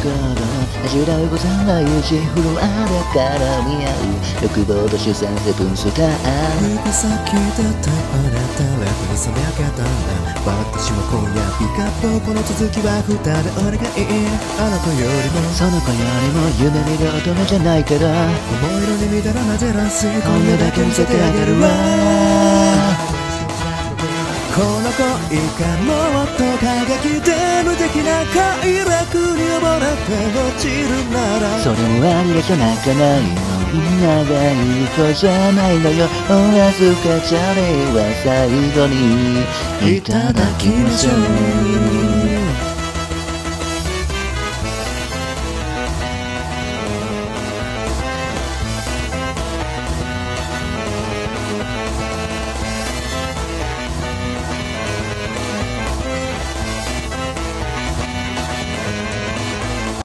味らうござんないうちフロアで絡み合う欲望と出産セブンスター指先で手放れたレッドに染め上げたんだ私も今夜ピカップこの続きは二人お願いあの子よりもその子よりも夢見る乙女じゃないから桃色に乱らなジェラシー今夜だけ見せてあげるわこの恋がもっと過激で無敵な快楽に溺れて落ちるならそれもありでしょ泣かないのみんながいい子じゃないのよおやすかチャレは最後にいただきましょう